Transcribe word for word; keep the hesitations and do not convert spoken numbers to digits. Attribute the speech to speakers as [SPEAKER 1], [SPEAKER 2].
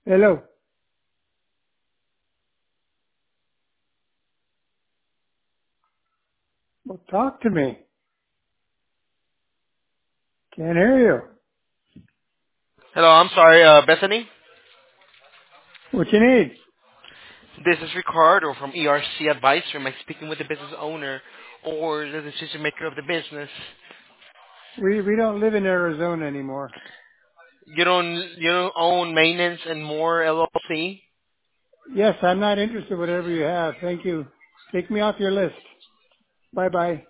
[SPEAKER 1] Hello. Well, talk to me. Can't hear you.
[SPEAKER 2] Hello, I'm sorry, uh, Bethany.
[SPEAKER 1] What you need?
[SPEAKER 2] This is Ricardo from E R C Advisor. Am I speaking with the business owner or the decision maker of the business?
[SPEAKER 1] We we don't live in Arizona anymore.
[SPEAKER 2] You don't you don't own maintenance and more L L C?
[SPEAKER 1] Yes, I'm not interested. Whatever you have, thank you. Take me off your list. Bye bye.